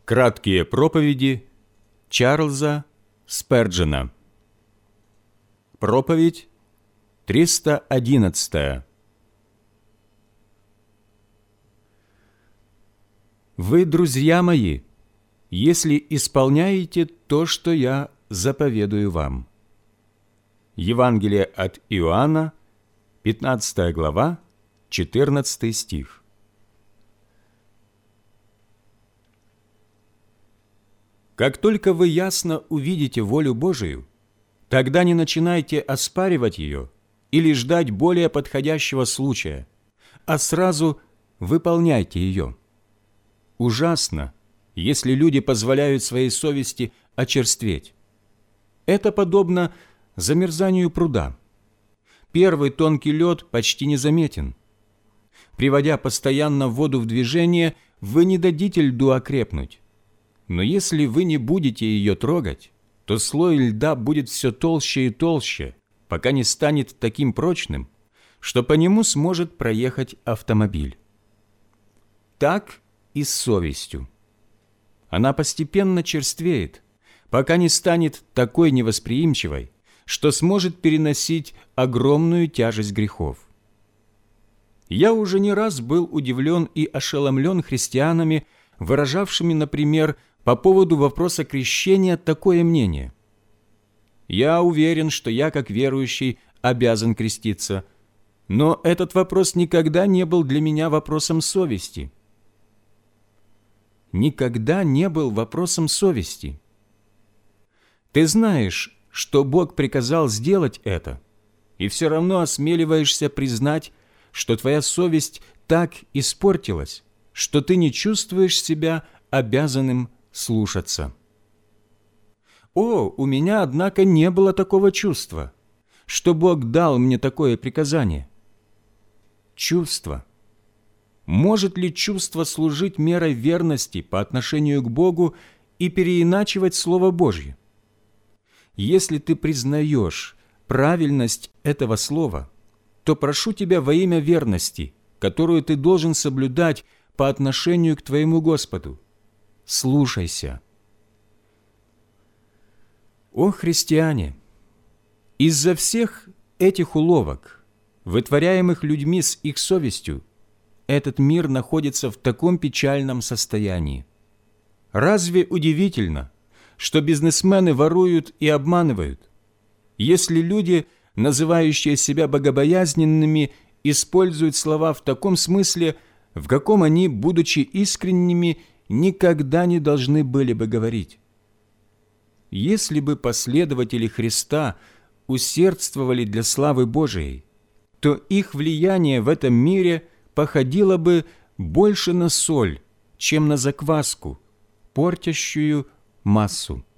Краткие проповеди Чарльза Сперджена. Проповедь 311. Вы, друзья мои, если исполняете то, что я заповедую вам. Евангелие от Иоанна, 15 глава, 14 стих. Как только вы ясно увидите волю Божию, тогда не начинайте оспаривать ее или ждать более подходящего случая, а сразу выполняйте ее. Ужасно, если люди позволяют своей совести очерстветь. Это подобно замерзанию пруда. Первый тонкий лед почти незаметен. Приводя постоянно воду в движение, вы не дадите льду окрепнуть. Но если вы не будете ее трогать, то слой льда будет все толще и толще, пока не станет таким прочным, что по нему сможет проехать автомобиль. Так и с совестью. Она постепенно черствеет, пока не станет такой невосприимчивой, что сможет переносить огромную тяжесть грехов. Я уже не раз был удивлен и ошеломлен христианами, выражавшими, например, по поводу вопроса крещения такое мнение. Я уверен, что я, как верующий, обязан креститься, но этот вопрос никогда не был для меня вопросом совести. Никогда не был вопросом совести. Ты знаешь, что Бог приказал сделать это, и все равно осмеливаешься признать, что твоя совесть так испортилась, что ты не чувствуешь себя обязанным слушаться. У меня, однако, не было такого чувства, что Бог дал мне такое приказание. Чувство. Может ли чувство служить мерой верности по отношению к Богу и переиначивать Слово Божье? Если ты признаешь правильность этого слова, то прошу тебя во имя верности, которую ты должен соблюдать по отношению к твоему Господу, слушайся. О христиане! Из-за всех этих уловок, вытворяемых людьми с их совестью, этот мир находится в таком печальном состоянии. Разве удивительно, что бизнесмены воруют и обманывают, если люди, называющие себя богобоязненными, используют слова в таком смысле, в каком они, будучи искренними, никогда не должны были бы говорить? Если бы последователи Христа усердствовали для славы Божией, то их влияние в этом мире походило бы больше на соль, чем на закваску, портящую массу.